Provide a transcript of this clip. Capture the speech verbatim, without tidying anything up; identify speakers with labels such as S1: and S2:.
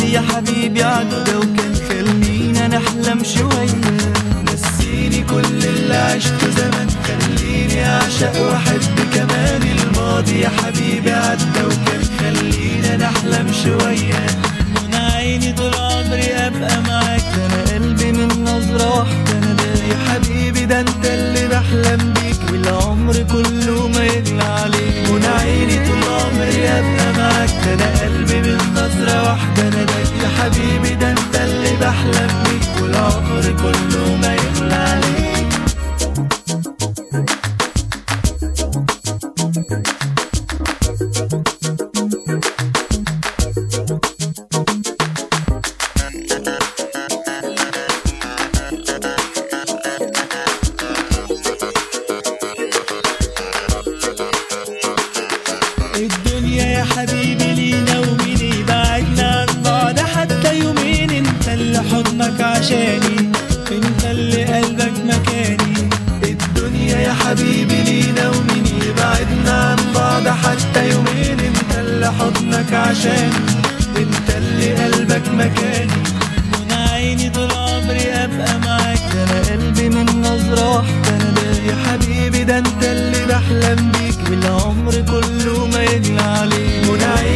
S1: يا حبيبي عدى وكان خلينا نحلم شوية. نسيني كل اللي عشته زمان، خليني اعشق واحب كمان. الماضي يا حبيبي عدى وكان خلينا نحلم شوية. من عيني طول عمري ابقى معاك، ده انا قلبي من نظرة واحدة انا ده يا حبيبي، ده انت اللي بحلم بيك والعمر كله ما يغلى عليك. من عيني طول عمري ابقى معاك، ده انا قلبي من نظرة واحدة انا ده يا حبيبي، ده انت اللي بحلم بيك والعمر كله ما يغلى عليك. الدنيا يا حبيبي لينا ومين يبعدنا عن بعض حتى يومين. انت اللي حضنك عشاني، انت اللي قلبك مكاني. الدنيا يا حبيبي لينا ومين يبعدنا عن بعض حتى يومين. انت اللي حضنك عشاني، انت اللي قلبك مكاني. من عيني طول عمري ابقى معاك، ده انا قلبي من نظرة واحدة انا ده يا حبيبي، ده انت اللي بحلم بيك والعمر كله ما يغلى عليك.